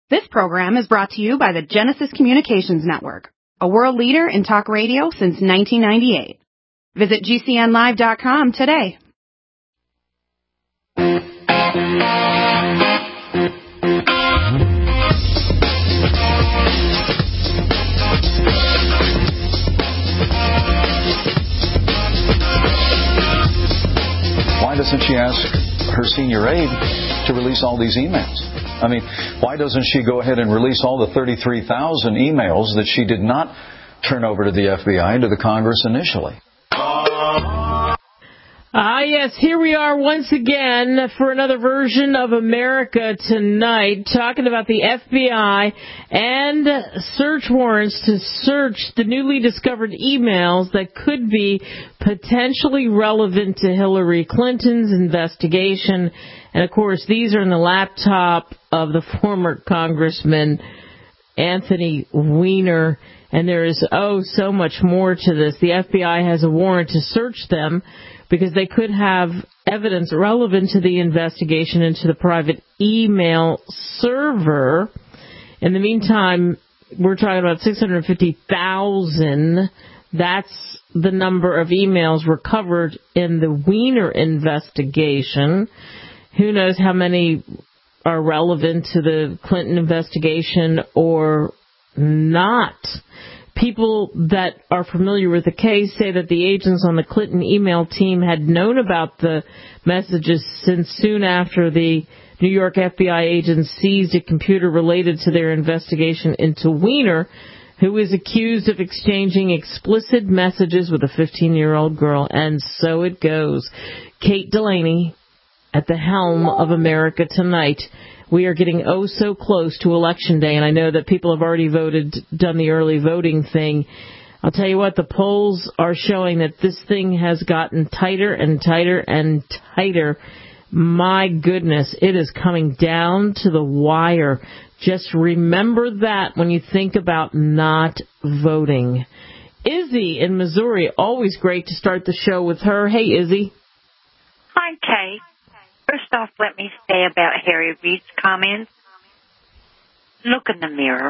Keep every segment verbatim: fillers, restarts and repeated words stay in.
This program is brought to you by the Genesis Communications Network, a world leader in talk radio since nineteen ninety-eight. Visit G C N live dot com today. Why doesn't she ask her senior aide to release all these emails? I mean, why doesn't she go ahead and release all the thirty-three thousand emails that she did not turn over to the F B I and to the Congress initially? Ah, yes, here we are once again for another version of America Tonight, talking about the F B I and search warrants to search the newly discovered emails that could be potentially relevant to Hillary Clinton's investigation. And, of course, these are in the laptop of the former Congressman Anthony Weiner. And there is, oh, so much more to this. The F B I has a warrant to search them because they could have evidence relevant to the investigation into the private email server. In the meantime, we're talking about six hundred fifty thousand. That's the number of emails recovered in the Weiner investigation. Who knows how many are relevant to the Clinton investigation or not. People that are familiar with the case say that the agents on the Clinton email team had known about the messages since soon after the New York F B I agents seized a computer related to their investigation into Weiner, who is accused of exchanging explicit messages with a fifteen-year-old girl. And so it goes. Kate Delaney at the helm of America Tonight. We are getting oh so close to Election Day, and I know that people have already voted, done the early voting thing. I'll tell you what, the polls are showing that this thing has gotten tighter and tighter and tighter. My goodness, it is coming down to the wire. Just remember that when you think about not voting. Izzy in Missouri, always great to start the show with her. Hey, Izzy. Hi, Kate. First off, let me say about Harry Reid's comments. Look in the mirror.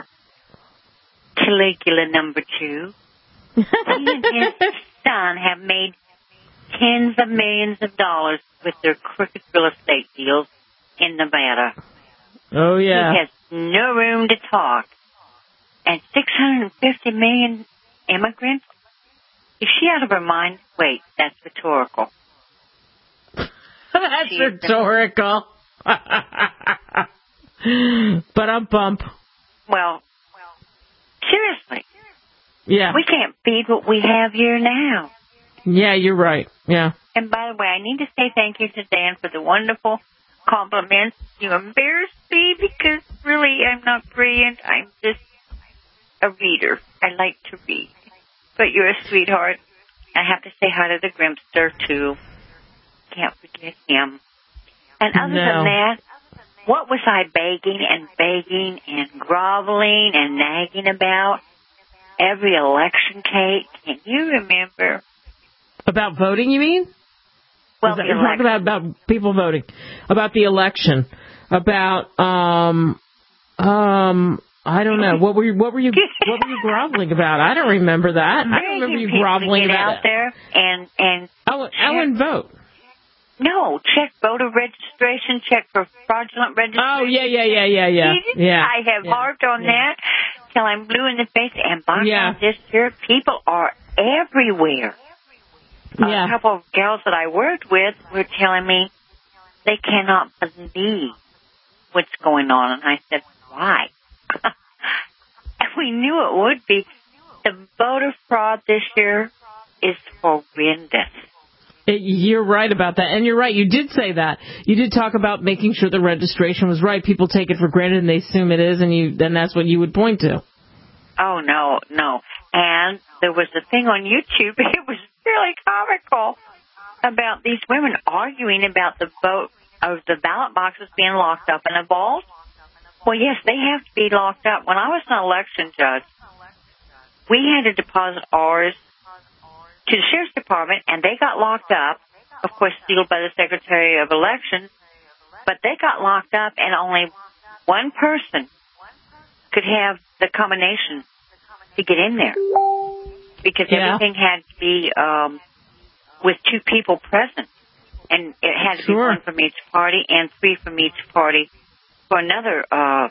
Caligula number two. He and his son have made tens of millions of dollars with their crooked real estate deals in Nevada. Oh, yeah. He has no room to talk. And six hundred fifty million immigrants? Is she out of her mind? Wait, that's rhetorical. That's Jeez. Rhetorical. But I'm bump. Well, seriously. Yeah. We can't feed what we have here now. Yeah, you're right. Yeah. And by the way, I need to say thank you to Dan for the wonderful compliments. You embarrassed me because really I'm not brilliant. I'm just a reader. I like to read. But you're a sweetheart. I have to say hi to the Grimster, too. Can't forget him. And other no. than that, what was I begging and begging and groveling and nagging about every election, Kate? Can you remember? About voting, you mean? Well, that, you're talking about, about people voting. About the election. About, um, um, I don't know. What were you, what were you, what were you groveling about? I don't remember that. I don't remember you groveling get about out there and, and. Ellen, Ellen vote. No, check voter registration, check for fraudulent registration. Oh, yeah, yeah, yeah, yeah, yeah. yeah. I have yeah. harped on yeah. that till I'm blue in the face. And by yeah. God, this year, people are everywhere. Yeah. A couple of gals that I worked with were telling me they cannot believe what's going on. And I said, why? We knew it would be. The voter fraud this year is horrendous. It, you're right about that. And you're right. You did say that. You did talk about making sure the registration was right. People take it for granted and they assume it is, and you then that's what you would point to. Oh, no, no. And there was a thing on YouTube. It was really comical about these women arguing about the vote of the ballot boxes being locked up in a vault. Well, yes, they have to be locked up. When I was an election judge, we had to deposit ours to the Sheriff's Department, and they got locked up, of course, sealed by the Secretary of Elections, but they got locked up, and only one person could have the combination to get in there. Because yeah. everything had to be um, with two people present. And it had to sure. be one from each party and three from each party for another uh,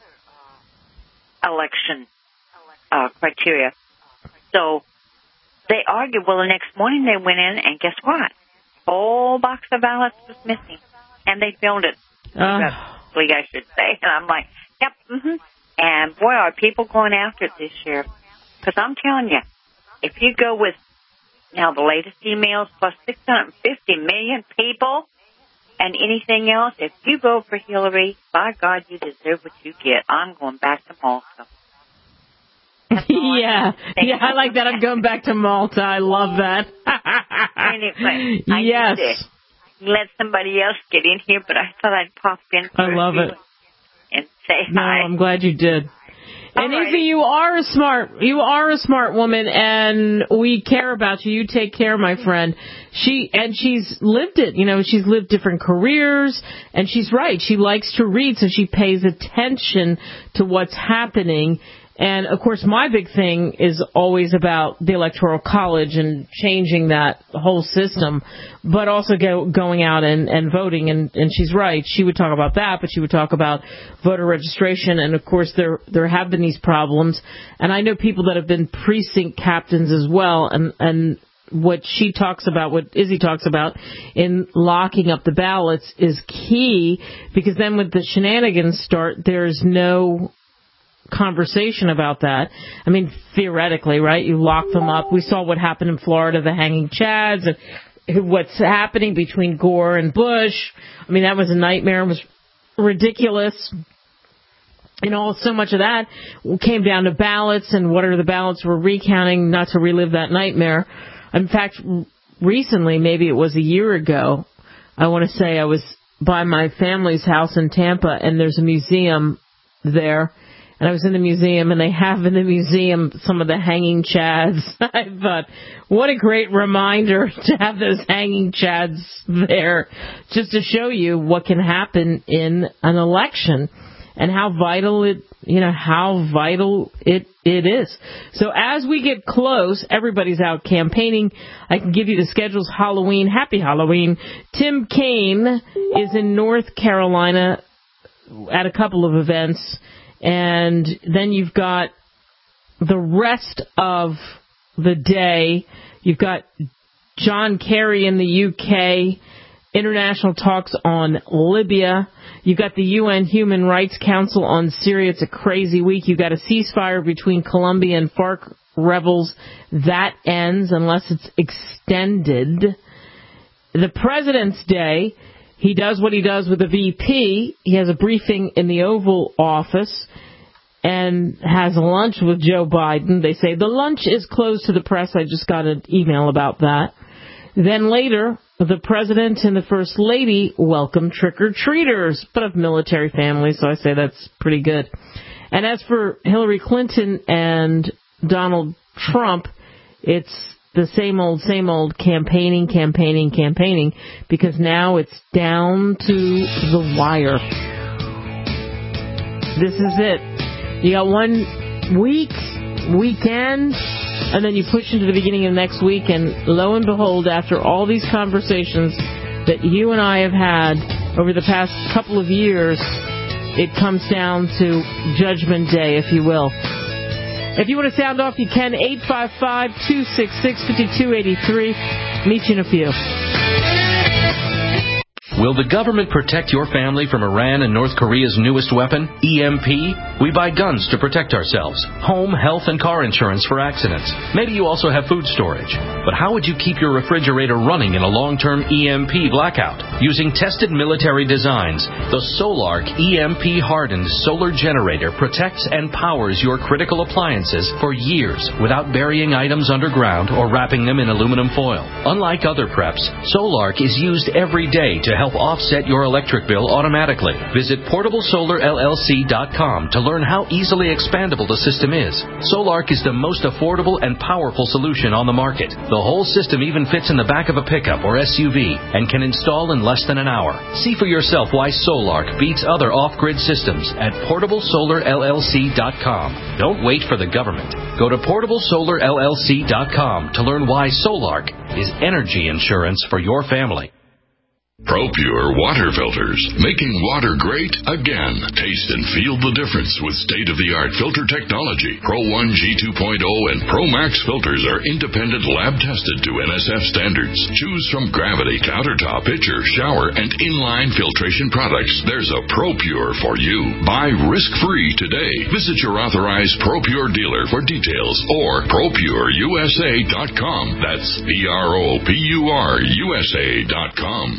election uh, criteria. So they argued. Well, the next morning they went in, and guess what? Whole box of ballots was missing. And they filmed it. Uh. I should say. And I'm like, yep, mm-hmm. And boy, are people going after it this year. Because I'm telling you, if you go with now the latest emails plus six hundred fifty million people and anything else, if you vote for Hillary, by God, you deserve what you get. I'm going back to Malta. Yeah, yeah, I like that. I'm going back to Malta. I love that. Anyway, I yes. need to let somebody else get in here, but I thought I'd pop in for I love it. And say no, hi. I'm glad you did. And Alrighty. Izzy, you are a smart, you are a smart woman, and we care about you. You take care, my friend. She and she's lived it. You know, she's lived different careers, and she's right. She likes to read, so she pays attention to what's happening. And, of course, my big thing is always about the Electoral College and changing that whole system, but also go, going out and, and voting. And, and she's right. She would talk about that, but she would talk about voter registration. And, of course, there there have been these problems. And I know people that have been precinct captains as well. And, and what she talks about, what Izzy talks about in locking up the ballots is key, because then when the shenanigans start, there's no conversation about that. I mean, theoretically, right? You lock them up. We saw what happened in Florida, the hanging chads, and what's happening between Gore and Bush. I mean, that was a nightmare. It was ridiculous. And all so much of that came down to ballots and what are the ballots we're recounting, not to relive that nightmare. In fact, recently, maybe it was a year ago, I want to say I was by my family's house in Tampa, and there's a museum there. And I was in the museum, and they have in the museum some of the hanging chads. I thought, what a great reminder to have those hanging chads there, just to show you what can happen in an election and how vital it, you know, how vital it, it is. So as we get close, everybody's out campaigning. I can give you the schedules. Halloween, happy Halloween. Tim Kaine is in North Carolina at a couple of events. And then you've got the rest of the day. You've got John Kerry in the U K, international talks on Libya. You've got the U N Human Rights Council on Syria. It's a crazy week. You've got a ceasefire between Colombia and FARC rebels. That ends unless it's extended. The President's Day. He does what he does with the V P. He has a briefing in the Oval Office and has lunch with Joe Biden. They say the lunch is closed to the press. I just got an email about that. Then later, the President and the First Lady welcome trick-or-treaters, but of military families, so I say that's pretty good. And as for Hillary Clinton and Donald Trump, it's the same old, same old campaigning, campaigning, campaigning, because now it's down to the wire. This is it. You got one week, weekend, and then you push into the beginning of next week, and lo and behold, after all these conversations that you and I have had over the past couple of years, it comes down to Judgment Day, if you will. If you want to sound off, you can. eight five five, two six six, five two eight three. Meet you in a few. Will the government protect your family from Iran and North Korea's newest weapon, E M P? We buy guns to protect ourselves, home, health, and car insurance for accidents. Maybe you also have food storage. But how would you keep your refrigerator running in a long-term E M P blackout? Using tested military designs, the Solark E M P-hardened solar generator protects and powers your critical appliances for years without burying items underground or wrapping them in aluminum foil. Unlike other preps, Solark is used every day to help help offset your electric bill automatically. Visit portable solar L L C dot com to learn how easily expandable the system is. Solark is the most affordable and powerful solution on the market. The whole system even fits in the back of a pickup or S U V and can install in less than an hour. See for yourself why Solark beats other off-grid systems at portable solar L L C dot com. Don't wait for the government. Go to portable solar L L C dot com to learn why Solark is energy insurance for your family. ProPure water filters, making water great again. Taste and feel the difference with state-of-the-art filter technology. Pro one G two point oh and Pro Max filters are independent lab-tested to N S F standards. Choose from Gravity, Countertop, Pitcher, Shower, and Inline filtration products. There's a ProPure for you. Buy risk-free today. Visit your authorized ProPure dealer for details or pro pure U S A dot com. That's P R O P U R U S A dot com.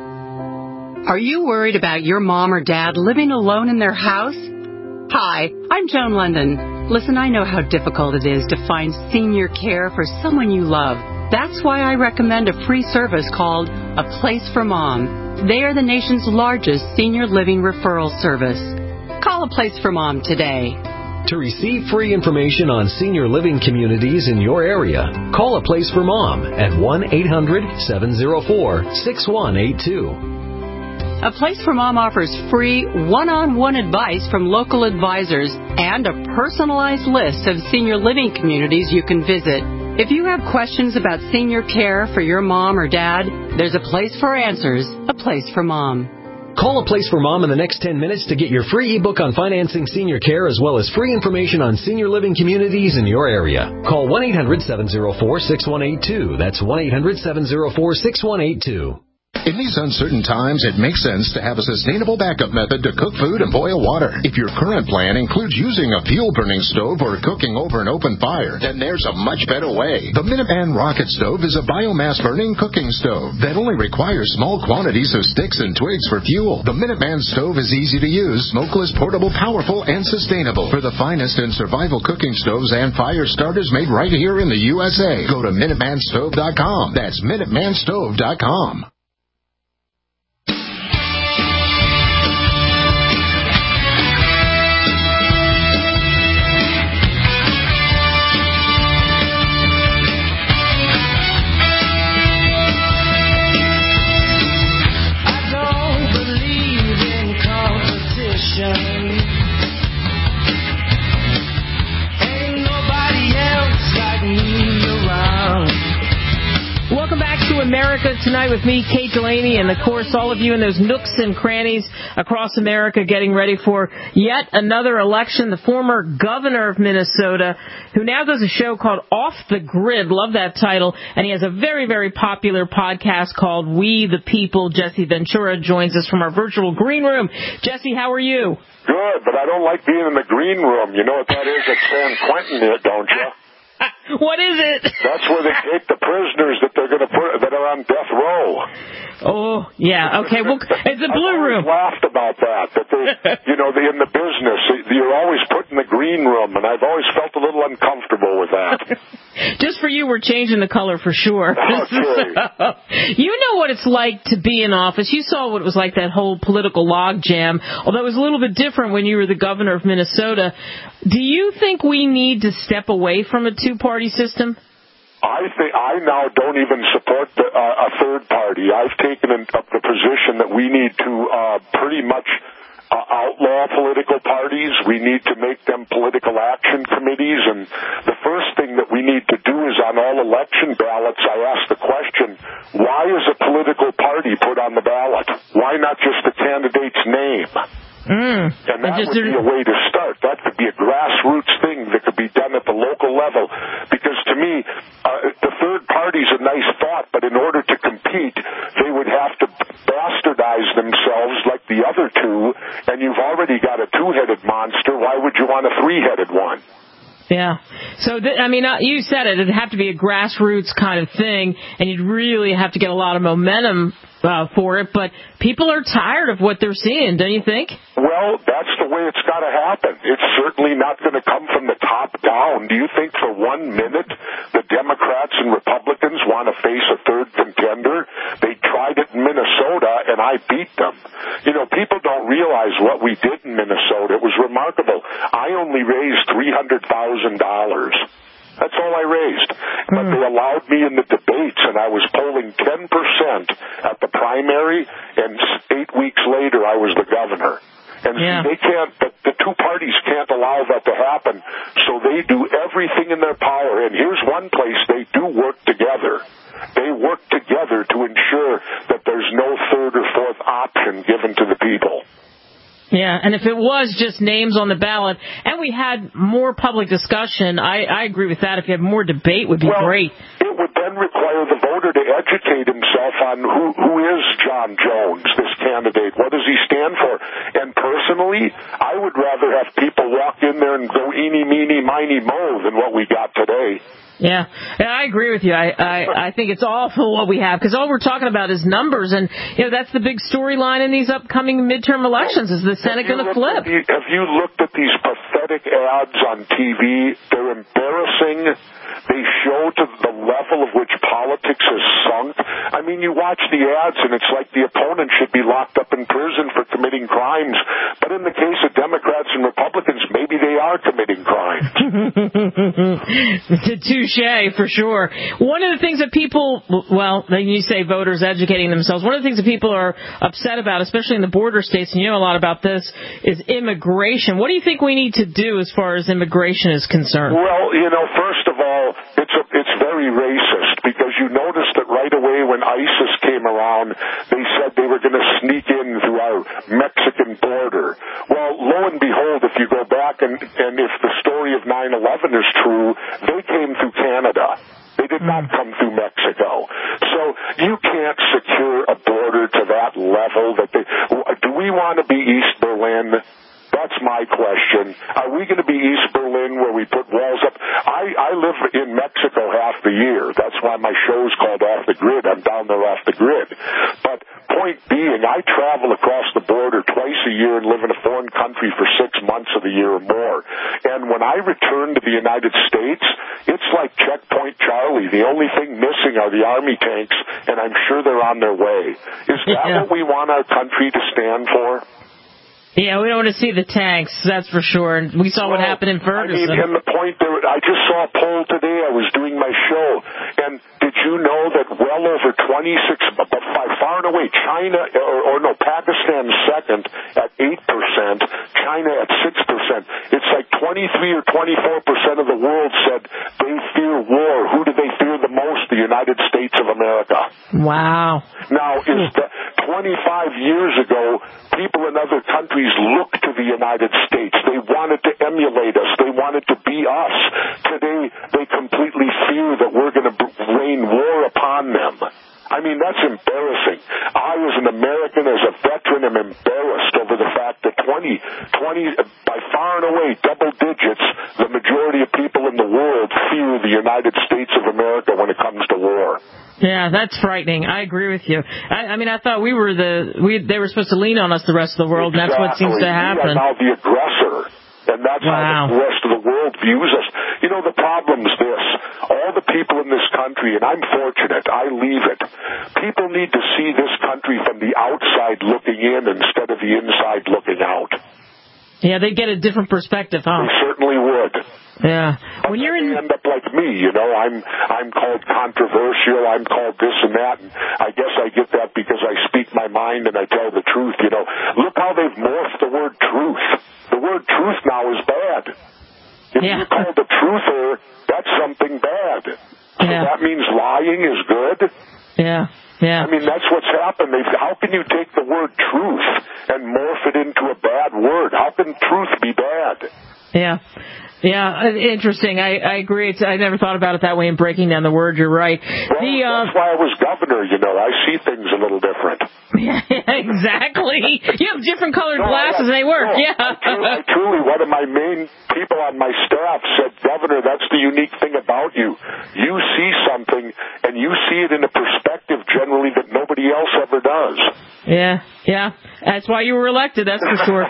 Are you worried about your mom or dad living alone in their house? Hi, I'm Joan London. Listen, I know how difficult it is to find senior care for someone you love. That's why I recommend a free service called A Place for Mom. They are the nation's largest senior living referral service. Call A Place for Mom today. To receive free information on senior living communities in your area, call A Place for Mom at one eight hundred seven oh four six one eight two. A Place for Mom offers free one-on-one advice from local advisors and a personalized list of senior living communities you can visit. If you have questions about senior care for your mom or dad, there's a place for answers, A Place for Mom. Call A Place for Mom in the next ten minutes to get your free ebook on financing senior care as well as free information on senior living communities in your area. Call one eight hundred seven oh four six one eight two. That's one eight hundred seven oh four six one eight two. In these uncertain times, it makes sense to have a sustainable backup method to cook food and boil water. If your current plan includes using a fuel-burning stove or cooking over an open fire, then there's a much better way. The Minuteman Rocket Stove is a biomass-burning cooking stove that only requires small quantities of sticks and twigs for fuel. The Minuteman Stove is easy to use, smokeless, portable, powerful, and sustainable. For the finest in survival cooking stoves and fire starters made right here in the U S A, go to Minuteman Stove dot com. That's Minuteman Stove dot com. America Tonight with me, Kate Delaney, and of course all of you in those nooks and crannies across America getting ready for yet another election. The former governor of Minnesota, who now does a show called Off the Grid, love that title, and he has a very, very popular podcast called We the People. Jesse Ventura joins us from our virtual green room. Jesse, how are you? Good, but I don't like being in the green room. You know what that is at San Quentin, don't you? What is it? That's where they take the prisoners that they're going to put that are on death row. Oh, yeah. Okay. Well, it's a blue room. I've always laughed about that. That they, you know, they in the business, you're always put in the green room, and I've always felt a little uncomfortable with that. Just for you, we're changing the color for sure. Okay. So, you know what it's like to be in office. You saw what it was like, that whole political logjam, although it was a little bit different when you were the governor of Minnesota. Do you think we need to step away from a two-party system? I think I now don't even support the, uh, a third party. I've taken an, uh, the position that we need to uh, pretty much uh, outlaw political parties. We need to make them political action committees. And the first thing that we need to do is on all election ballots, I ask the question, why is a political party put on the ballot? Why not just the candidate's name? Mm. And that would be a way to start. That could be a grassroots thing that could be done at the local level. Because to me, uh, the third party's a nice thought, but in order to compete, they would have to bastardize themselves like the other two, and you've already got a two-headed monster. Why would you want a three-headed one? Yeah. So, th- I mean, uh, you said it. It'd have to be a grassroots kind of thing, and you'd really have to get a lot of momentum uh, for it. But people are tired of what they're seeing, don't you think? Well, that's the way it's got to happen. It's certainly not going to come from the top down. Do you think for one minute the Democrats and Republicans want to face a third contender? They tried it in Minnesota, and I beat them. You know, people don't realize what we did in Minnesota. It was remarkable. I only raised three hundred thousand dollars. That's all I raised. But they allowed me in the debates, and I was polling ten percent at the primary, and eight weeks later I was the governor. And yeah. see, they can't, the, the two parties can't allow that to happen, so they do everything in their power. And here's one place they do work together. They work together to ensure that there's no third or fourth option given to the people. Yeah, and if it was just names on the ballot, and we had more public discussion, I, I agree with that. If you had more debate, would be well, great. It would then require the voter to educate himself on who, who is John Jones, this candidate. What does he stand for? And personally, I would rather have people walk in there and go eeny, meeny, miny, mo than what we got today. Yeah, yeah, I agree with you. I, I, I think it's awful what we have, because all we're talking about is numbers, and you know that's the big storyline in these upcoming midterm elections. Is the Senate going to flip? The, have you looked at these pathetic ads on T V? They're embarrassing. They show to the level of which politics has sunk. I mean, you watch the ads, and it's like the opponent should be locked up in prison for committing crimes. But in the case of Democrats and Republicans, maybe they are committing crimes. Touche, for sure. One of the things that people, well, you say voters educating themselves, one of the things that people are upset about, especially in the border states, and you know a lot about this, is immigration. What do you think we need to do as far as immigration is concerned? Well, you know, first of all, it's a, it's very racist, because you notice that right away when ISIS came around, they said they were going to sneak in through our Mexican border. Well, lo and behold, if you go back and, and if the story of nine eleven is true, they came through Canada. They did not come through Mexico. So you can't secure a border to that level. That they, do we want to be East Berlin? That's my question. Are we going to be East Berlin where we put walls up? I, I live in Mexico half the year. That's why my show's called Off the Grid. I'm down there off the grid. But point being, I travel across the border twice a year and live in a foreign country for six months of the year or more. And when I return to the United States, it's like Checkpoint Charlie. The only thing missing are the Army tanks, and I'm sure they're on their way. Is that yeah. what we want our country to stand for? Yeah, we don't want to see the tanks, that's for sure. And we saw well, what happened in Ferguson. I mean, and the point there, I just saw a poll today. I was doing my show, and did you know that well over twenty-six, by far and away, China, or, or no, Pakistan second at eight percent, China at six percent. It's like twenty-three or twenty-four percent of the world said they fear war. Who do they fear the most? The United States of America. Wow. Now, is that twenty-five years ago, people in other countries looked to the United States. They wanted to emulate us. They wanted to be us. Today, they completely fear that we're going to rain war upon them. I mean, that's embarrassing. I, as an American, as a veteran, am embarrassed over the fact that twenty, twenty, by far and away, double digits, the majority of people in the world fear the United States of America when it comes to war. Yeah, that's frightening. I agree with you. I, I mean, I thought we were the, we, they were supposed to lean on us, the rest of the world, exactly. and that's what seems to happen. We are now the aggressor. And that's wow. how the rest of the world views us. You know, the problem's this. All the people in this country, and I'm fortunate, I leave it. People need to see this country from the outside looking in instead of the inside looking out. Yeah, they get a different perspective, huh? They certainly would. Yeah. When you're in... They end up like me, you know. I'm I'm called controversial. I'm called this and that. And I guess I get that because I speak my mind and I tell the truth, you know. Look how they've morphed the word truth. The word truth now is bad. If yeah. you're called a truther, that's something bad. So yeah. that means lying is good? Yeah. Yeah. I mean, that's what's happened. They've, how can you take the word truth and morph it into a bad word? How can truth be bad? Yeah. Yeah, interesting. I, I agree. It's, I never thought about it that way in breaking down the word. You're right. Well, the, uh, that's why I was governor, you know. I see things a little different. Yeah, exactly. You have different colored no, glasses I, and they work. No, yeah. I truly, I truly, one of my main people on my staff said, Governor, that's the unique thing about you. You see something, and you see it in a perspective generally that nobody else ever does. Yeah, yeah. That's why you were elected, that's for sure.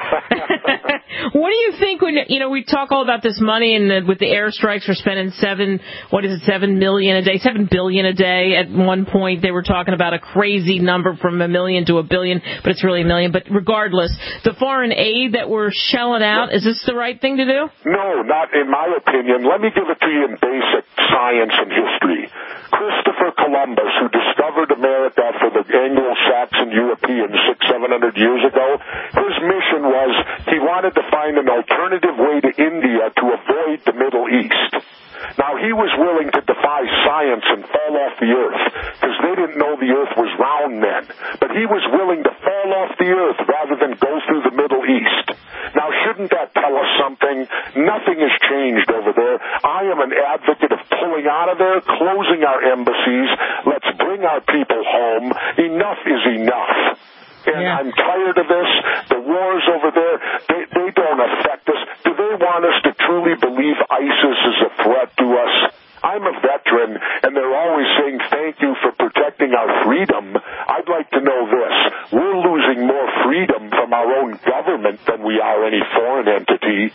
What do you think when, you know, we talk all about this money and the, with the airstrikes, we're spending seven, what is it, seven million a day, seven billion a day. At one point, they were talking about a crazy number from a million to a billion, but it's really a million. But regardless, the foreign aid that we're shelling out, is this the right thing to do? No, not in my opinion. Let me give it to you in basic science and history. Christopher Columbus, who discovered America for the Anglo-Saxon Europeans six, seven hundred years ago, his mission was he wanted to find an alternative way to India to avoid the Middle East. Now, he was willing to defy science and fall off the earth because they didn't know the earth was round then. But he was willing to fall off the earth rather than go through the Middle East. Now, shouldn't that tell us something? Nothing has changed over there. I am an advocate of pulling out of there, closing our embassies. Let's bring our people home. Enough is enough. And yeah. I'm tired of this. The wars over there, they, they don't affect us. Do they want us to truly believe ISIS is a threat to us? I'm a veteran, and they're always saying thank you for protecting our freedom. I'd like to know this. We're losing more freedom from our own government than we are any foreign entity.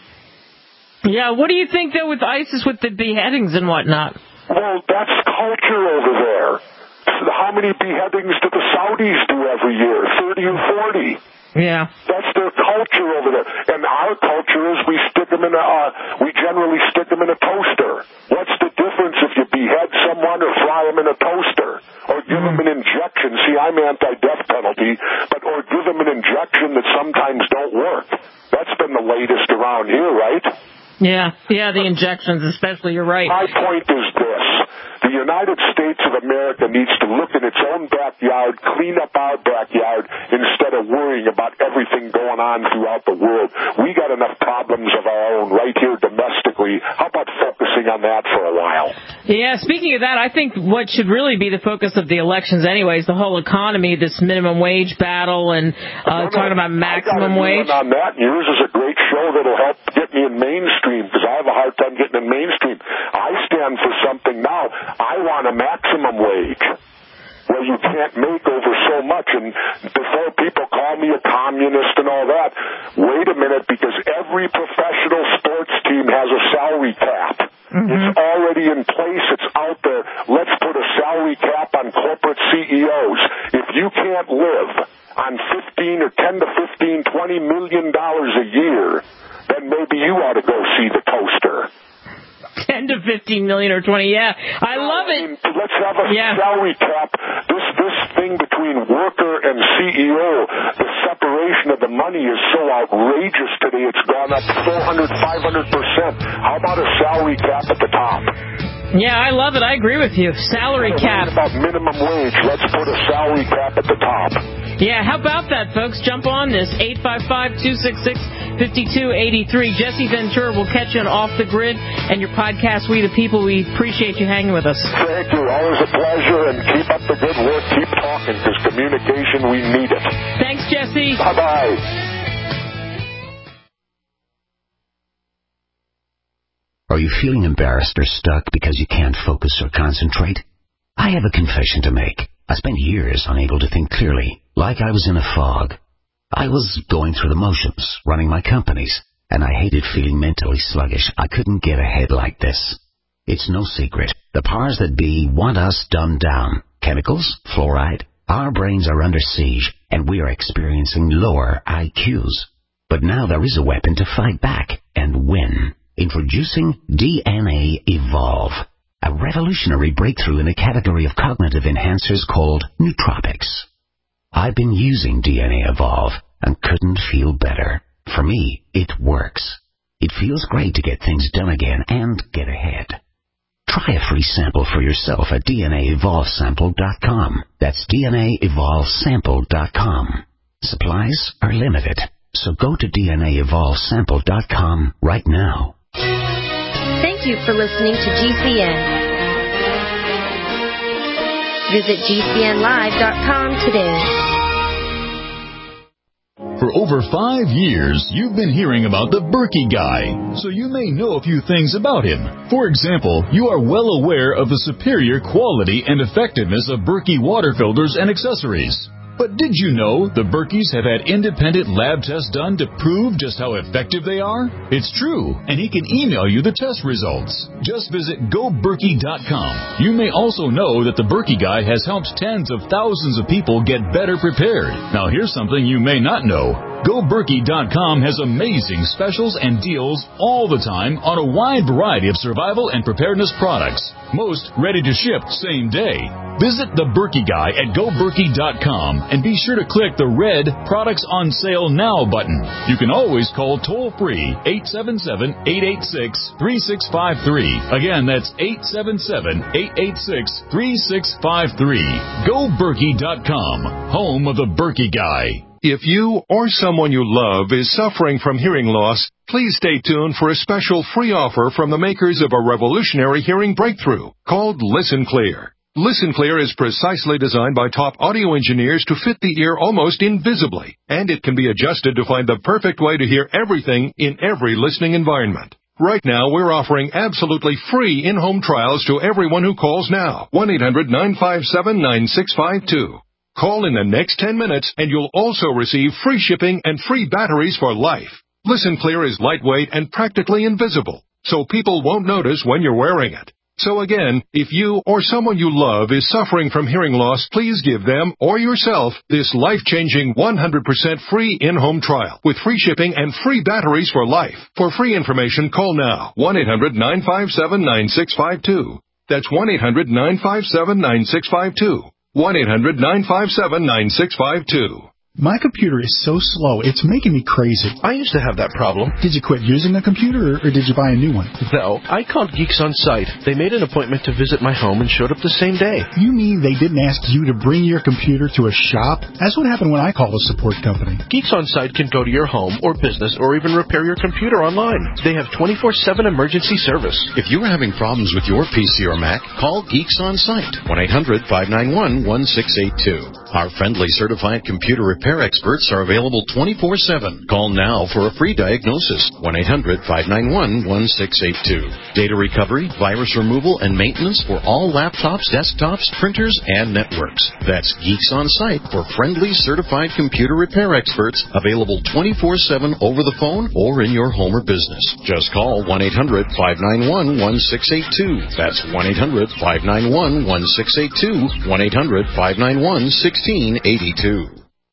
Yeah, what do you think, though, with ISIS, with the beheadings and whatnot? Well, that's culture over there. How many beheadings do the Saudis do every year? thirty or forty. Yeah. That's their culture over there. And our culture is we stick them in a, uh, we generally stick them in a toaster. What's the difference if you behead someone or fry them in a toaster? Or give them an injection. See, I'm anti-death penalty, but or give them an injection that sometimes don't work. That's been the latest around here, right? Yeah, yeah, the injections especially, you're right. My point is this. The United States of America needs to look in its own backyard, clean up our backyard, instead of worrying about everything going on throughout the world. We got enough problems of our own right here domestically. How about focusing on that for a while? Yeah, speaking of that, I think what should really be the focus of the elections anyways, the whole economy, this minimum wage battle and uh, no, no, talking about maximum wage. On that, yours is a great show that'll help get me in mainstream because I have a hard time getting in mainstream. I stand for something now. I want a maximum wage where you can't make over so much. And before people call me a communist and all that, wait a minute, because every professional sports team has a salary cap. Mm-hmm. It's already in place. It's out there. Let's put a salary cap on corporate C E Os. If you can't live on fifteen or ten to fifteen, twenty million dollars a year, then maybe you ought to go see the toaster. ten to fifteen million or twenty, yeah. I no, love I it. mean, let's have a yeah. salary cap. This this thing between worker and C E O, the separation of the money is so outrageous today. It's gone up four hundred, five hundred percent. How about a salary cap at the top? Yeah, I love it. I agree with you. Salary cap. About minimum wage. Let's put a salary cap at the top. Yeah, how about that, folks? Jump on this. eight five five, two six six, five two eight three. Jesse Ventura will catch you on Off the Grid and your podcast, We the People. We appreciate you hanging with us. Thank you. Always a pleasure. And keep up the good work. Keep talking, because communication, we need it. Thanks, Jesse. Bye-bye. Are you feeling embarrassed or stuck because you can't focus or concentrate? I have a confession to make. I spent years unable to think clearly, like I was in a fog. I was going through the motions, running my companies, and I hated feeling mentally sluggish. I couldn't get ahead like this. It's no secret. The powers that be want us dumbed down. Chemicals, fluoride. Our brains are under siege, and we are experiencing lower I Qs. But now there is a weapon to fight back and win. Introducing D N A Evolve, a revolutionary breakthrough in the category of cognitive enhancers called nootropics. I've been using D N A Evolve and couldn't feel better. For me, it works. It feels great to get things done again and get ahead. Try a free sample for yourself at D N A evolve sample dot com. That's D N A evolve sample dot com. Supplies are limited, so go to D N A evolve sample dot com right now. Thank you for listening to G C N. Visit G C N live dot com today. For over five years, you've been hearing about the Berkey Guy, so you may know a few things about him. For example, you are well aware of the superior quality and effectiveness of Berkey water filters and accessories. But did you know the Berkeys have had independent lab tests done to prove just how effective they are? It's true, and he can email you the test results. Just visit go berkey dot com. You may also know that the Berkey Guy has helped tens of thousands of people get better prepared. Now here's something you may not know. go berkey dot com has amazing specials and deals all the time on a wide variety of survival and preparedness products. Most ready to ship same day. Visit the Berkey Guy at go berkey dot com and be sure to click the red Products on Sale Now button. You can always call toll-free eight seven seven, eight eight six, three six five three. Again, that's eight seven seven, eight eight six, three six five three. go berkey dot com, home of the Berkey Guy. If you or someone you love is suffering from hearing loss, please stay tuned for a special free offer from the makers of a revolutionary hearing breakthrough called Listen Clear. Listen Clear is precisely designed by top audio engineers to fit the ear almost invisibly, and it can be adjusted to find the perfect way to hear everything in every listening environment. Right now, we're offering absolutely free in-home trials to everyone who calls now. one eight hundred nine five seven nine six five two. Call in the next ten minutes, and you'll also receive free shipping and free batteries for life. Listen Clear is lightweight and practically invisible, so people won't notice when you're wearing it. So again, if you or someone you love is suffering from hearing loss, please give them or yourself this life-changing one hundred percent free in-home trial with free shipping and free batteries for life. For free information, call now. one eight hundred nine five seven nine six five two. That's one eight hundred nine five seven nine six five two. one eight hundred nine five seven nine six five two. My computer is so slow, it's making me crazy. I used to have that problem. Did you quit using a computer, or did you buy a new one? No, I called Geeks On Site. They made an appointment to visit my home and showed up the same day. You mean they didn't ask you to bring your computer to a shop? That's what happened when I called a support company. Geeks On Site can go to your home or business or even repair your computer online. They have twenty-four seven emergency service. If you are having problems with your P C or Mac, call Geeks On Site, one eight hundred five nine one one six eight two. Our friendly certified computer repair experts are available twenty-four seven. Call now for a free diagnosis, one eight hundred five nine one one six eight two. Data recovery, virus removal, and maintenance for all laptops, desktops, printers, and networks. That's Geeks On Site for friendly certified computer repair experts, available twenty-four seven over the phone or in your home or business. Just call one eight hundred five nine one one six eight two. That's one eight hundred five nine one one six eight two, one eight hundred five nine one one six eight two.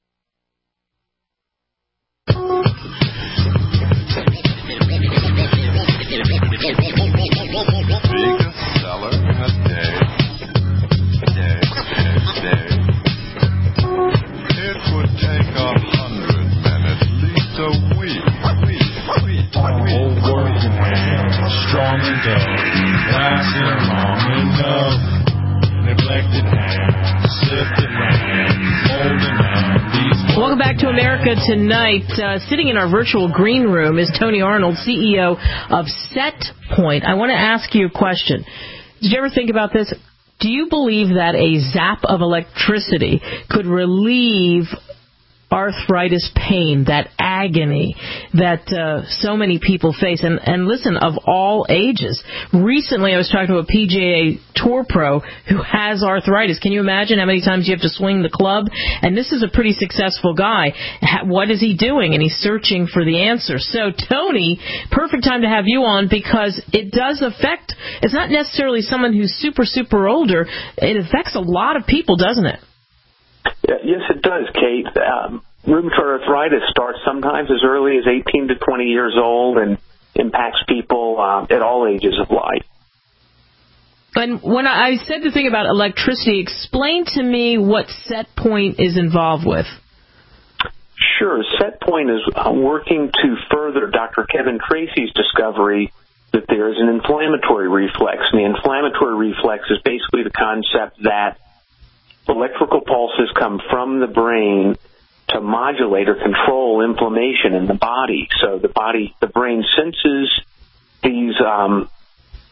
Welcome back to America Tonight. Uh, sitting in our virtual green room is Tony Arnold, C E O of SetPoint. I want to ask you a question. Did you ever think about this? Do you believe that a zap of electricity could relieve arthritis pain, that agony that uh, so many people face? And, and listen, of all ages. Recently, I was talking to a P G A Tour pro who has arthritis. Can you imagine how many times you have to swing the club? And this is a pretty successful guy. What is he doing? And he's searching for the answer. So, Tony, perfect time to have you on, because it does affect, it's not necessarily someone who's super, super older. It affects a lot of people, doesn't it? Yes, it does, Kate. Um, rheumatoid arthritis starts sometimes as early as eighteen to twenty years old and impacts people uh, at all ages of life. And when I said the thing about electricity, explain to me what SetPoint is involved with. Sure. SetPoint is uh, working to further Doctor Kevin Tracy's discovery that there is an inflammatory reflex. And the inflammatory reflex is basically the concept that electrical pulses come from the brain to modulate or control inflammation in the body. So the body, the brain senses these um,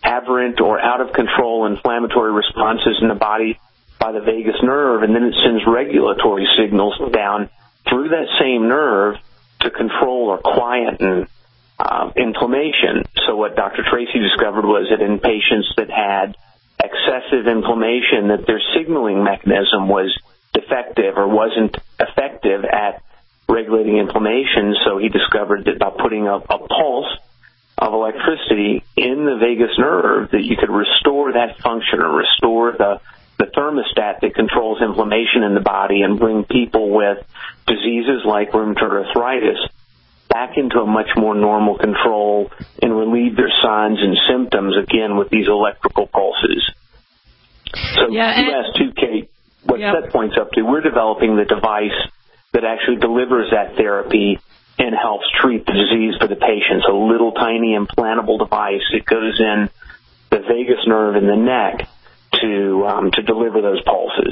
aberrant or out of control inflammatory responses in the body by the vagus nerve, and then it sends regulatory signals down through that same nerve to control or quieten uh, inflammation. So what Doctor Tracy discovered was that in patients that had excessive inflammation, that their signaling mechanism was defective or wasn't effective at regulating inflammation. So he discovered that by putting a, a pulse of electricity in the vagus nerve, that you could restore that function or restore the, the thermostat that controls inflammation in the body and bring people with diseases like rheumatoid arthritis back into a much more normal control and relieve their signs and symptoms, again, with these electrical pulses. So yeah, you asked too, Kate, what yep. that points up to. We're developing the device that actually delivers that therapy and helps treat the disease for the patients. A little tiny implantable device that goes in the vagus nerve in the neck to um, to deliver those pulses.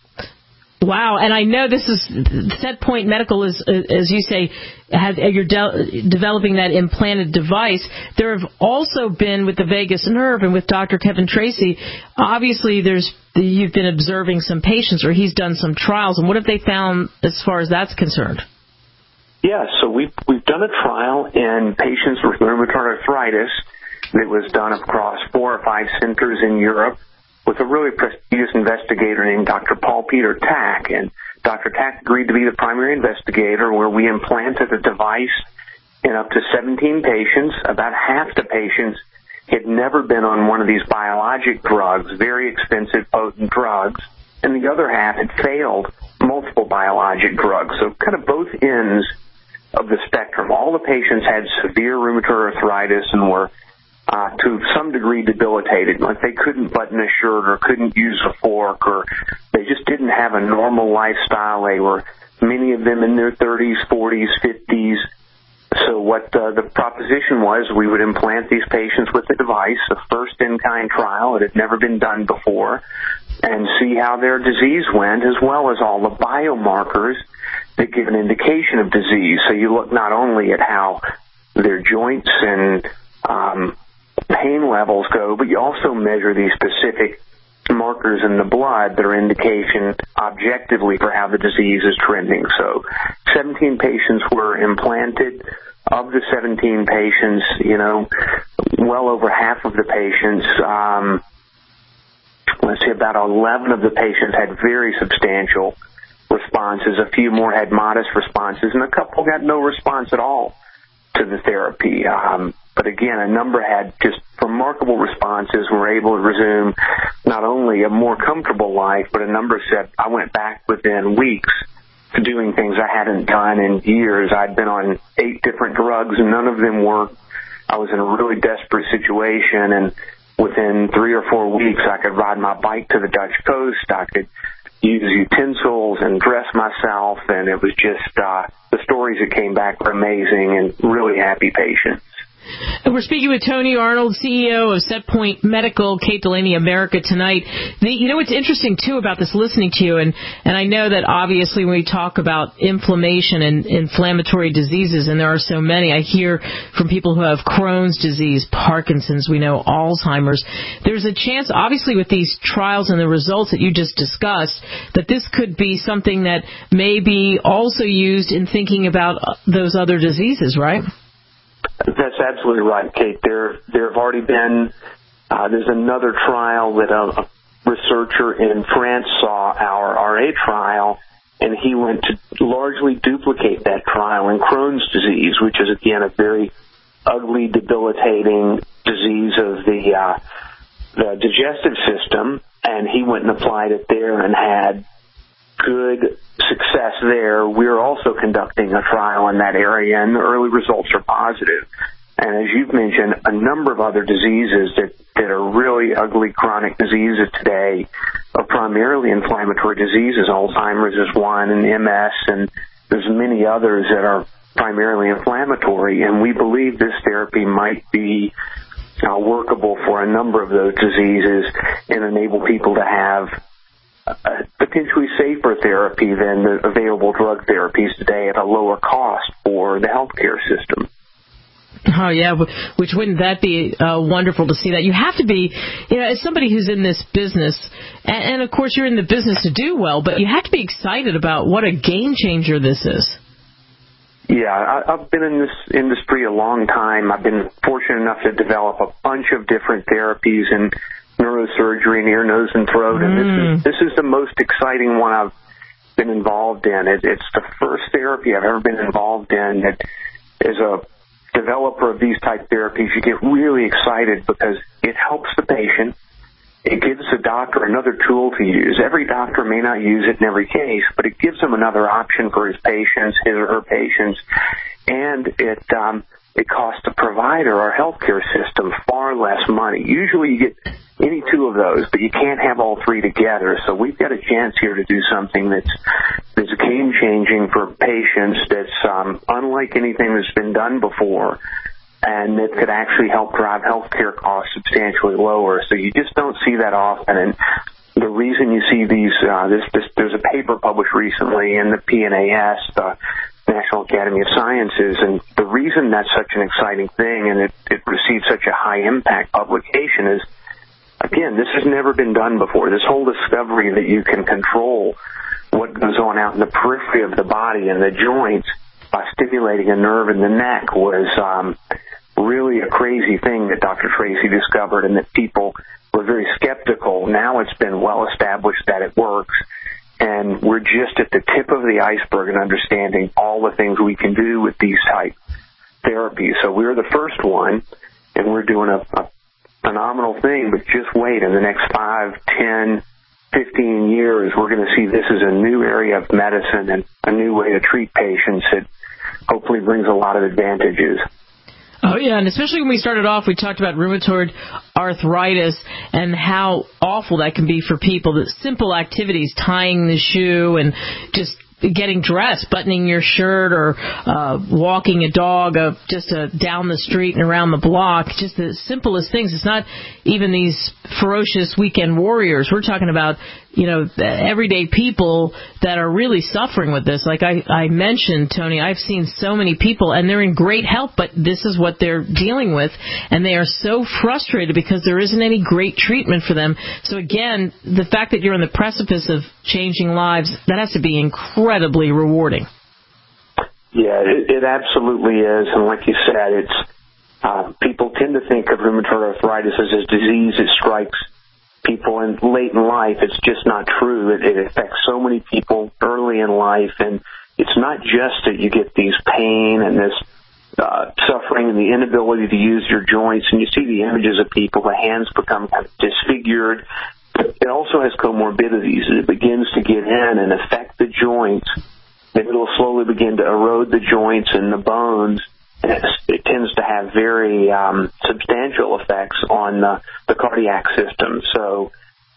Wow, and I know this is SetPoint Medical is, as you say, has, you're de- developing that implanted device. There have also been with the vagus nerve and with Doctor Kevin Tracy. Obviously, there's you've been observing some patients, or he's done some trials. And what have they found as far as that's concerned? Yeah, so we've we've done a trial in patients with rheumatoid arthritis that was done across four or five centers in Europe, with a really prestigious investigator named Doctor Paul Peter Tack. And Doctor Tack agreed to be the primary investigator, where we implanted a device in up to seventeen patients. About half the patients had never been on one of these biologic drugs, very expensive, potent drugs, and the other half had failed multiple biologic drugs. So kind of both ends of the spectrum. All the patients had severe rheumatoid arthritis and were Uh, to some degree debilitated, like they couldn't button a shirt or couldn't use a fork, or they just didn't have a normal lifestyle. They were, many of them, in their thirties, forties, fifties. So what uh, the proposition was, we would implant these patients with the device, a first-in-kind trial. It had never been done before, and see how their disease went, as well as all the biomarkers that give an indication of disease. So you look not only at how their joints and um, pain levels go, but you also measure these specific markers in the blood that are indication objectively for how the disease is trending. So seventeen patients were implanted. Of the seventeen patients, you know, well over half of the patients, um, let's say about eleven of the patients had very substantial responses. A few more had modest responses, and a couple got no response at all to the therapy. Um, but again, a number had just remarkable responses and were able to resume not only a more comfortable life, but a number said, I went back within weeks to doing things I hadn't done in years. I'd been on eight different drugs and none of them worked. I was in a really desperate situation, and within three or four weeks I could ride my bike to the Dutch coast. I could use utensils and dress myself, and it was just uh, the stories that came back were amazing and really happy patients. And we're speaking with Tony Arnold, C E O of SetPoint Medical, Kate Delaney, America Tonight. The, you know what's interesting, too, about this, listening to you, and, and I know that obviously when we talk about inflammation and inflammatory diseases, and there are so many, I hear from people who have Crohn's disease, Parkinson's, we know Alzheimer's. There's a chance, obviously, with these trials and the results that you just discussed, that this could be something that may be also used in thinking about those other diseases, right? That's absolutely right, Kate. There, there have already been, uh, there's another trial that a, a researcher in France saw our R A trial, and he went to largely duplicate that trial in Crohn's disease, which is, again, a very ugly, debilitating disease of the, uh, the digestive system, and he went and applied it there and had good success there. We're also conducting a trial in that area, and the early results are positive. And as you've mentioned, a number of other diseases that, that are really ugly chronic diseases today are primarily inflammatory diseases. Alzheimer's is one, and M S, and there's many others that are primarily inflammatory. And we believe this therapy might be uh, workable for a number of those diseases and enable people to have a potentially safer therapy than the available drug therapies today at a lower cost for the healthcare system. Oh, yeah, which wouldn't that be uh, wonderful to see that? You have to be, you know, as somebody who's in this business, and, and of course you're in the business to do well, but you have to be excited about what a game changer this is. Yeah, I, I've been in this industry a long time. I've been fortunate enough to develop a bunch of different therapies in neurosurgery and ear, nose, and throat, and Mm. this is, this is the most exciting one I've been involved in. It, it's the first therapy I've ever been involved in that as a developer of these type therapies, you get really excited because it helps the patient. It gives the doctor another tool to use. Every doctor may not use it in every case, but it gives him another option for his patients, his or her patients, and it um, it costs the provider or healthcare system far less money. Usually you get any two of those, but you can't have all three together. So we've got a chance here to do something that's that's game-changing for patients, that's um, unlike anything that's been done before, and that could actually help drive healthcare costs substantially lower. So you just don't see that often. And the reason you see these, uh, this, this, there's a paper published recently in the P N A S, the National Academy of Sciences, and the reason that's such an exciting thing and it, it received such a high-impact publication is, again, this has never been done before. This whole discovery that you can control what goes on out in the periphery of the body and the joints by stimulating a nerve in the neck was um, really a crazy thing that Doctor Tracy discovered, and that people were very skeptical. Now it's been well established that it works, and we're just at the tip of the iceberg in understanding all the things we can do with these type therapies. So we're the first one, and we're doing a, a phenomenal thing, but just wait. In the next five, ten, fifteen years, we're going to see this as a new area of medicine and a new way to treat patients that hopefully brings a lot of advantages. Oh, yeah, and especially when we started off, we talked about rheumatoid arthritis and how awful that can be for people. The simple activities, tying the shoe and just getting dressed, buttoning your shirt, or uh, walking a dog uh, just uh, down the street and around the block, just the simplest things. It's not even these ferocious weekend warriors. We're talking about, you know, everyday people that are really suffering with this. Like I, I mentioned, Tony, I've seen so many people, and they're in great health, but this is what they're dealing with, and they are so frustrated because there isn't any great treatment for them. So again, the fact that you're on the precipice of changing lives, that has to be incredibly rewarding. Yeah, it, it absolutely is, and like you said, it's uh, people tend to think of rheumatoid arthritis as a disease that strikes people in late in life. It's just not true. It, it affects so many people early in life, and it's not just that you get these pain and this uh, suffering and the inability to use your joints, and you see the images of people, the hands become kind of disfigured. But it also has comorbidities. It begins to get in and affect the joints, and it'll slowly begin to erode the joints and the bones. And it, it tends to have very um, substantial effects on the, the cardiac system. So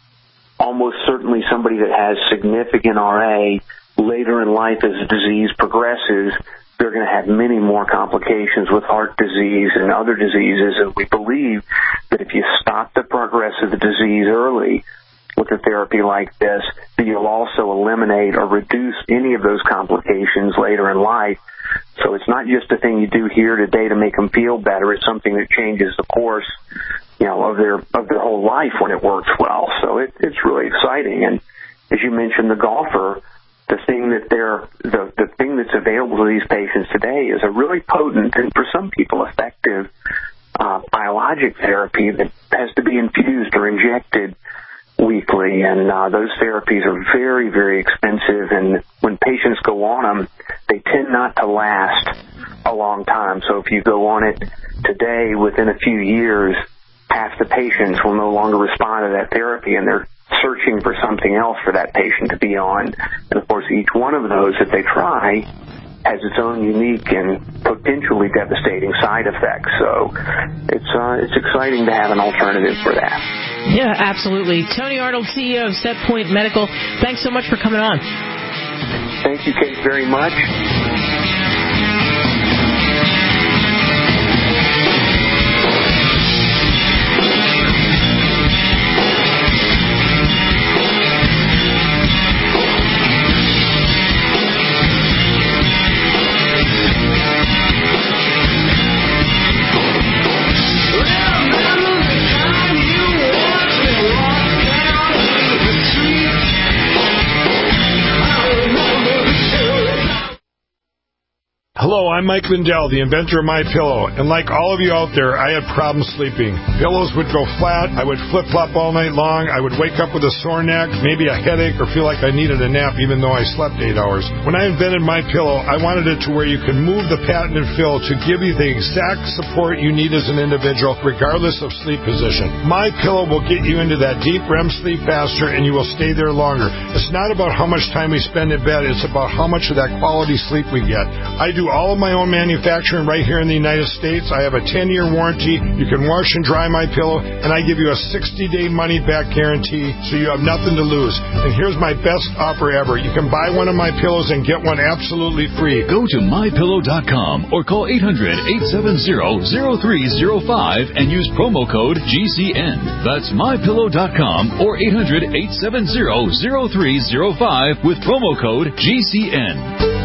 almost certainly somebody that has significant R A later in life as the disease progresses, they're going to have many more complications with heart disease and other diseases. And we believe that if you stop the progress of the disease early with a therapy like this, that you'll also eliminate or reduce any of those complications later in life. So it's not just a thing you do here today to make them feel better. It's something that changes the course, you know, of their of their whole life when it works well. So it, it's really exciting. And as you mentioned, the golfer, the thing that they're the the thing that's available to these patients today is a really potent and for some people effective uh, biologic therapy that has to be infused or injected weekly, and uh, those therapies are very, very expensive, and when patients go on them, they tend not to last a long time. So if you go on it today, within a few years, half the patients will no longer respond to that therapy, and they're searching for something else for that patient to be on. And of course, each one of those that they try has its own unique and potentially devastating side effects. So it's uh, it's exciting to have an alternative for that. Yeah, absolutely. Tony Arnold, C E O of SetPoint Medical, thanks so much for coming on. Thank you, Kate, very much. Hello, I'm Mike Lindell, the inventor of MyPillow, and like all of you out there, I had problems sleeping. Pillows would go flat, I would flip-flop all night long, I would wake up with a sore neck, maybe a headache, or feel like I needed a nap even though I slept eight hours. When I invented MyPillow, I wanted it to where you can move the patented fill to give you the exact support you need as an individual, regardless of sleep position. MyPillow will get you into that deep R E M sleep faster, and you will stay there longer. It's not about how much time we spend in bed, it's about how much of that quality sleep we get. I do all of my own manufacturing right here in the United States. I have a ten-year warranty. You can wash and dry MyPillow, and I give you a sixty-day money-back guarantee, so you have nothing to lose. And here's my best offer ever. You can buy one of my pillows and get one absolutely free. Go to my pillow dot com or call eight hundred, eight seven zero, zero three zero five and use promo code G C N. That's my pillow dot com or eight hundred, eight seven zero, zero three zero five with promo code G C N.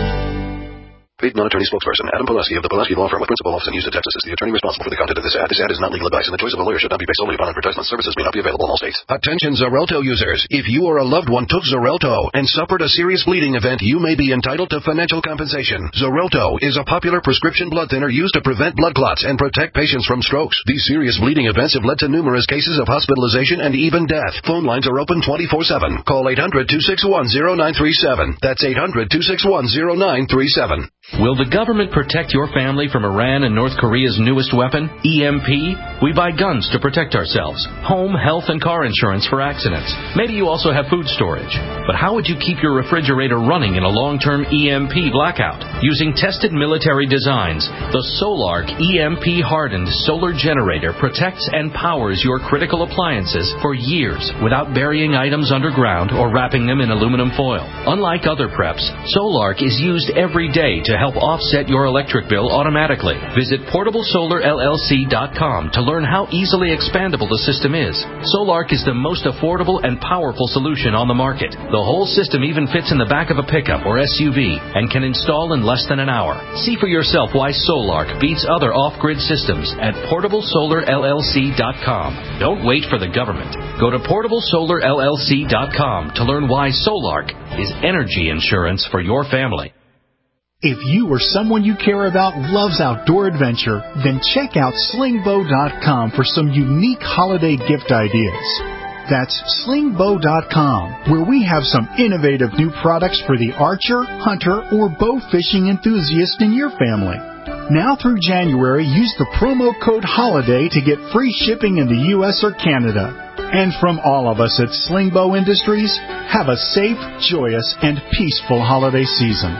Paid non-attorney spokesperson Adam Pileski of the Pileski Law Firm with principal office in Houston, Texas is the attorney responsible for the content of this ad. This ad is not legal advice, and the choice of a lawyer should not be based solely upon advertisement. Services may not be available in all states. Attention Xarelto users. If you or a loved one took Xarelto and suffered a serious bleeding event, you may be entitled to financial compensation. Xarelto is a popular prescription blood thinner used to prevent blood clots and protect patients from strokes. These serious bleeding events have led to numerous cases of hospitalization and even death. Phone lines are open twenty-four seven. Call eight hundred, two six one, zero nine three seven. That's eight hundred, two six one, zero nine three seven. Will the government protect your family from Iran and North Korea's newest weapon, E M P? We buy guns to protect ourselves, home, health, and car insurance for accidents. Maybe you also have food storage. But how would you keep your refrigerator running in a long-term E M P blackout? Using tested military designs, the Solark E M P-hardened solar generator protects and powers your critical appliances for years without burying items underground or wrapping them in aluminum foil. Unlike other preps, Solark is used every day to help offset your electric bill automatically. Visit portable solar L L C dot com to learn how easily expandable the system is. Solark is the most affordable and powerful solution on the market. The whole system even fits in the back of a pickup or S U V and can install in less than an hour. See for yourself why Solark beats other off-grid systems at portable solar L L C dot com. Don't wait for the government. Go to portable solar L L C dot com to learn why Solark is energy insurance for your family. If you or someone you care about loves outdoor adventure, then check out sling bow dot com for some unique holiday gift ideas. That's sling bow dot com, where we have some innovative new products for the archer, hunter, or bow fishing enthusiast in your family. Now through January, use the promo code HOLIDAY to get free shipping in the U S or Canada. And from all of us at Sling Bow Industries, have a safe, joyous, and peaceful holiday season.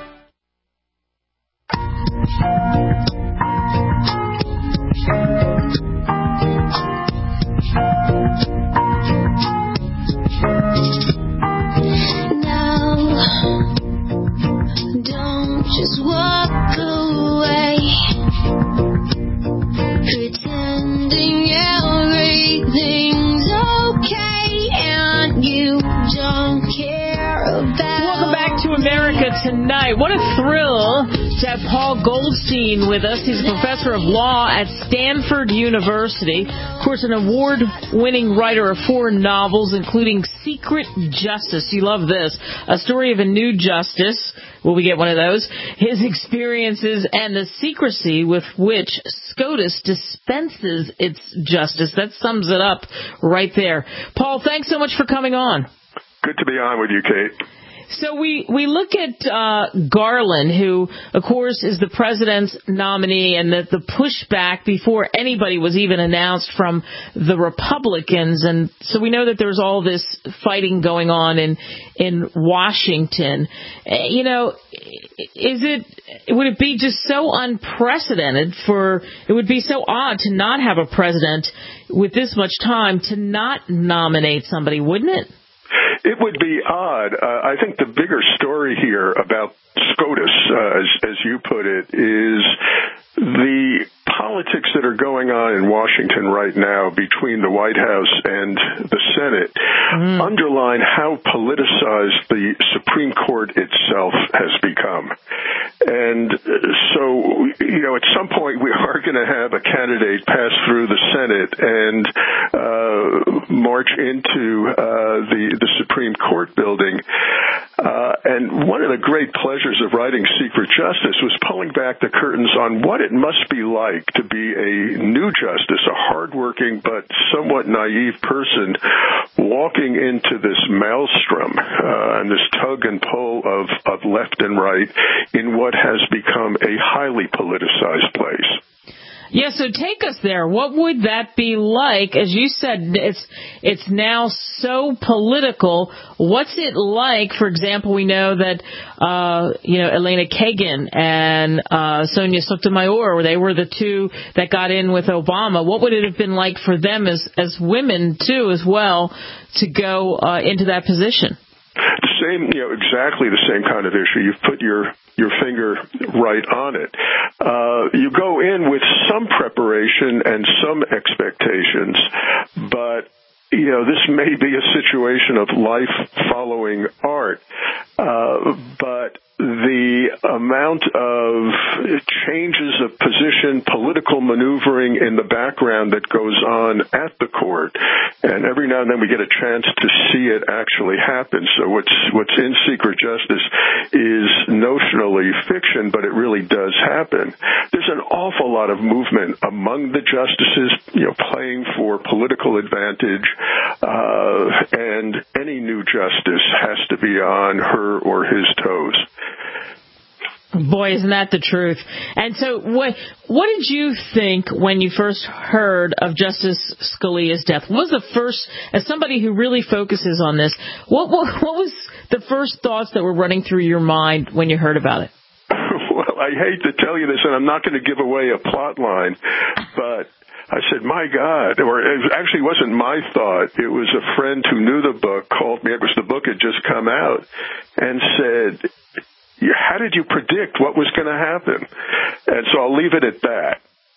Now, don't just walk away, pretending everything's okay and you don't care about. Welcome back to America Tonight. What a thrill to have Paul Goldstein with us. He's a professor of law at Stanford University. Of course, an award-winning writer of four novels, including Secret Justice. You love this. A story of a new justice. Will we get one of those? His experiences and the secrecy with which SCOTUS dispenses its justice. That sums it up right there. Paul, thanks so much for coming on. Good to be on with you, Kate. So we, we look at uh, Garland, who, of course, is the president's nominee, and the, the pushback before anybody was even announced from the Republicans. And so we know that there's all this fighting going on in in Washington. Uh, you know, is it would it be just so unprecedented for it would be so odd to not have a president with this much time to not nominate somebody, wouldn't it? It would be odd. Uh, I think the bigger story here about SCOTUS, uh, as, as you put it, is the politics that are going on in Washington right now between the White House and the Senate mm. underline how politicized the Supreme Court itself has become. And so, you know, at some point we are going to have a candidate pass through the Senate and uh, march into uh, the, the Supreme Court building. Uh, and one of the great pleasures of writing Secret Justice was pulling back the curtains on what it must be like to be a new justice, a hardworking but somewhat naive person walking into this maelstrom uh, and this tug and pull of, of left and right in what has become a highly politicized place. Yeah, so take us there. What would that be like? As you said, it's it's now so political. What's it like? For example, we know that uh, you know Elena Kagan and uh, Sonia Sotomayor, they were the two that got in with Obama. What would it have been like for them as as women too, as well, to go uh, into that position? Same, you know, exactly the same kind of issue. You've put your your finger right on it. Uh, you go in with some preparation and some expectations, but you know, this may be a situation of life following art, uh, but the amount of changes of position, political maneuvering in the background that goes on at the court, and every now and then we get a chance to see it actually happen. So what's what's in Secret Justice is notionally fiction, but it really does happen. There's an awful lot of movement among the justices, you know, playing for political advantage, uh, and any new justice has to be on her or his toes. Boy, isn't that the truth. And so what what did you think when you first heard of Justice Scalia's death? What was the first, as somebody who really focuses on this, what what, what was the first thoughts that were running through your mind when you heard about it? Well, I hate to tell you this, and I'm not going to give away a plot line, but I said, my God, or it actually wasn't my thought. It was a friend who knew the book, called me, it was the book had just come out, and said, how did you predict what was going to happen? And so I'll leave it at that.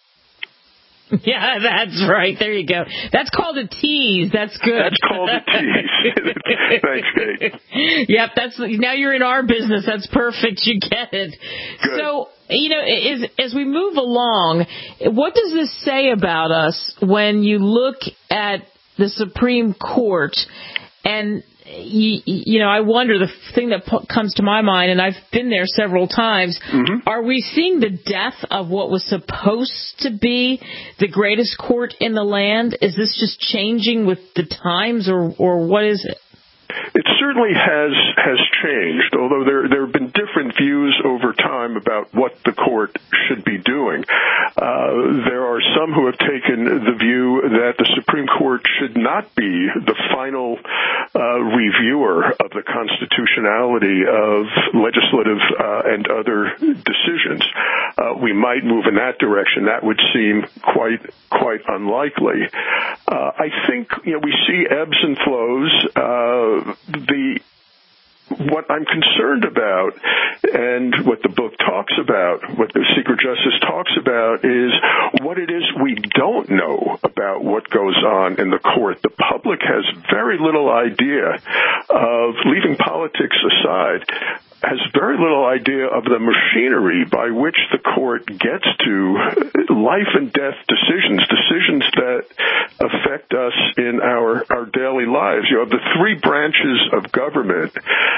Yeah, that's right. There you go. That's called a tease. That's good. That's called a tease. Thanks, Kate. Yep, that's now you're in our business. That's perfect. You get it. Good. So, you know, as, as we move along, what does this say about us when you look at the Supreme Court and You, you know, I wonder, the thing that p- comes to my mind, and I've been there several times, mm-hmm. Are we seeing the death of what was supposed to be the greatest court in the land? Is this just changing with the times, or, or what is it? It certainly has has changed, although there there have been different views over time about what the court should be doing. Uh, there are some who have taken the view that the Supreme Court should not be the final uh, reviewer of the constitutionality of legislative uh, and other decisions. Uh, we might move in that direction. That would seem quite quite unlikely. Uh, I think you know we see ebbs and flows. Uh, The what I'm concerned about, and what the book talks about, what the Secret Justice talks about, is what it is we don't know about what goes on in the court. The public has very little idea of, leaving politics aside, has very little idea of the machinery by which the court gets to life and death decisions, decisions that affect us in our, our daily lives. You know, of the three branches of government,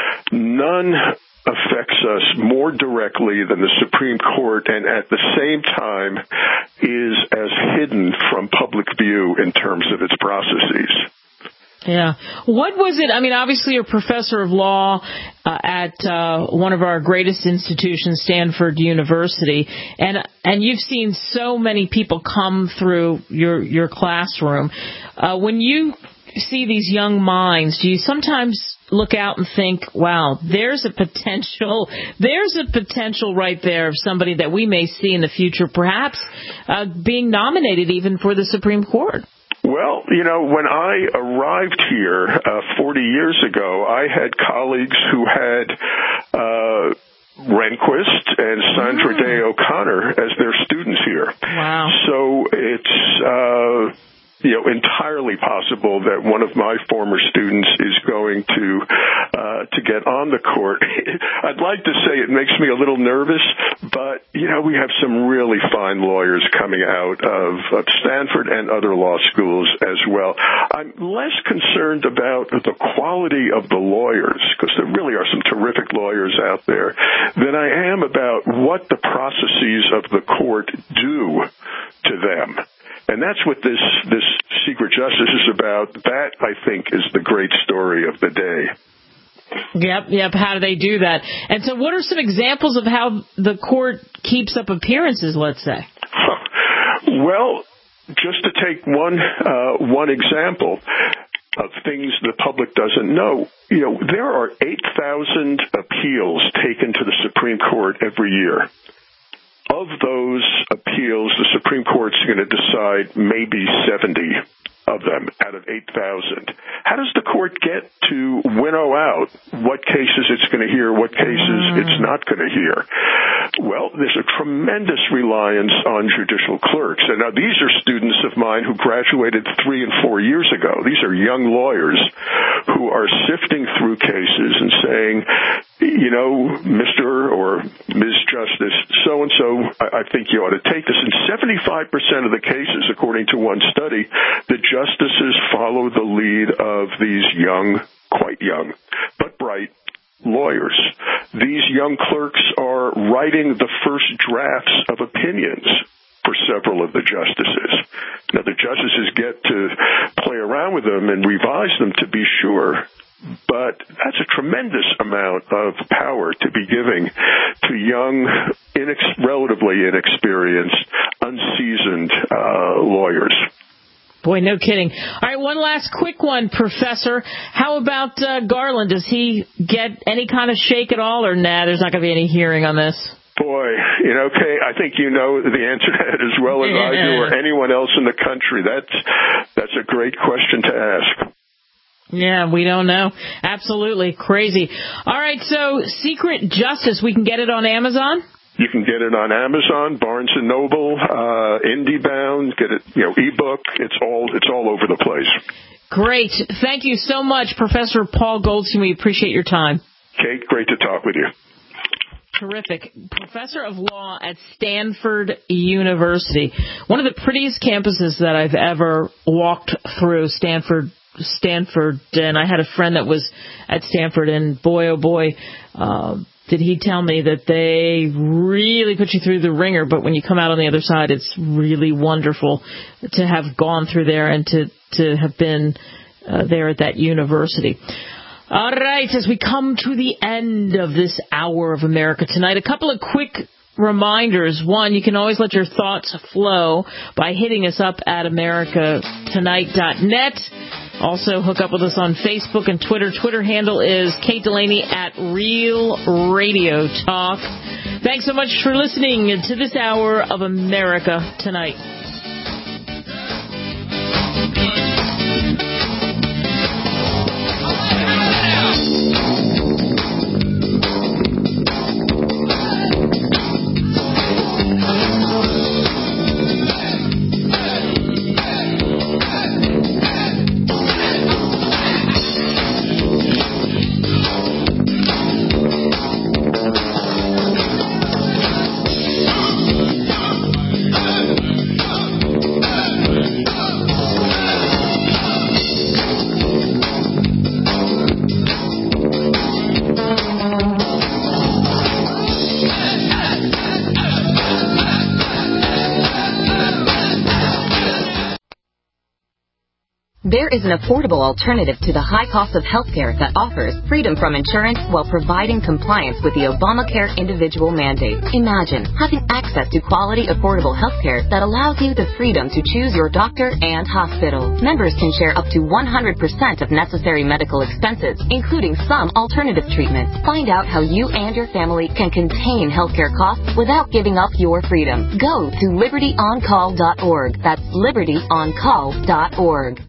none affects us more directly than the Supreme Court, and at the same time is as hidden from public view in terms of its processes. Yeah. What was it? I mean, obviously you're a professor of law uh, at uh, one of our greatest institutions, Stanford University, and and you've seen so many people come through your your classroom. Uh, when you see these young minds, do you sometimes look out and think, wow, there's a potential, there's a potential right there of somebody that we may see in the future, perhaps uh, being nominated even for the Supreme Court? Well, you know, when I arrived here uh, forty years ago, I had colleagues who had uh, Rehnquist and Sandra mm. Day O'Connor as their students here. Wow. So it's uh, you know entirely possible that one of my former students is going to uh, uh, to get on the court. I'd like to say it makes me a little nervous, but, you know, we have some really fine lawyers coming out of, of Stanford and other law schools as well. I'm less concerned about the quality of the lawyers, because there really are some terrific lawyers out there, than I am about what the processes of the court do to them. And that's what this, this secret justice is about. That, I think, is the great story of the day. Yep, yep. How do they do that? And so what are some examples of how the court keeps up appearances, let's say? Well, just to take one, uh, one example of things the public doesn't know, you know, there are eight thousand appeals taken to the Supreme Court every year. Of those appeals, the Supreme Court's going to decide maybe seventy of them out of eight thousand. How does the court get to winnow out what cases it's going to hear, what cases mm. it's not going to hear? Well, there's a tremendous reliance on judicial clerks. And now these are students of mine who graduated three and four years ago. These are young lawyers who are sifting through cases and saying, you know, Mister or Miz Justice, so-and-so, I, I think you ought to take this. In seventy-five percent of the cases, according to one study, the justices follow the lead of these young, quite young, but bright lawyers. These young clerks are writing the first drafts of opinions for several of the justices. Now, the justices get to play around with them and revise them to be sure, but that's a tremendous amount of power to be giving to young, inex- relatively inexperienced, unseasoned uh, lawyers. Boy, no kidding. All right, one last quick one, Professor. How about uh, Garland? Does he get any kind of shake at all, or nah, there's not going to be any hearing on this? Boy, you know, Kay, I think you know the answer to that as well as I do, or anyone else in the country. That's that's a great question to ask. Yeah, we don't know. Absolutely crazy. All right, so Secret Justice, we can get it on Amazon? You can get it on Amazon, Barnes and Noble, uh, IndieBound, get it, you know, ebook. It's all, it's all over the place. Great. Thank you so much, Professor Paul Goldstein. We appreciate your time. Kate, great to talk with you. Terrific. Professor of Law at Stanford University. One of the prettiest campuses that I've ever walked through, Stanford Stanford, and I had a friend that was at Stanford, and boy, oh boy, uh, did he tell me that they really put you through the ringer, but when you come out on the other side, it's really wonderful to have gone through there and to, to have been uh, there at that university. All right, as we come to the end of this hour of America Tonight, a couple of quick reminders. One, you can always let your thoughts flow by hitting us up at america tonight dot net. Also, hook up with us on Facebook and Twitter. Twitter handle is Kate Delaney at Real Radio Talk. Thanks so much for listening to this hour of America Tonight. There is an affordable alternative to the high cost of healthcare that offers freedom from insurance while providing compliance with the Obamacare individual mandate. Imagine having access to quality, affordable healthcare that allows you the freedom to choose your doctor and hospital. Members can share up to one hundred percent of necessary medical expenses, including some alternative treatments. Find out how you and your family can contain healthcare costs without giving up your freedom. Go to liberty on call dot org. That's liberty on call dot org.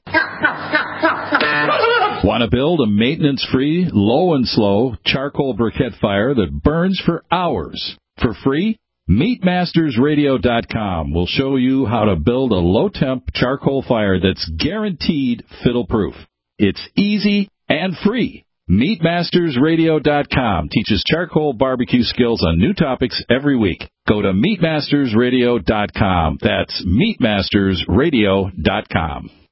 Want to build a maintenance-free, low and slow charcoal briquette fire that burns for hours for free? meat masters radio dot com will show you how to build a low-temp charcoal fire that's guaranteed fiddle-proof. It's easy and free. meat masters radio dot com teaches charcoal barbecue skills on new topics every week. Go to meat masters radio dot com. That's meat masters radio dot com.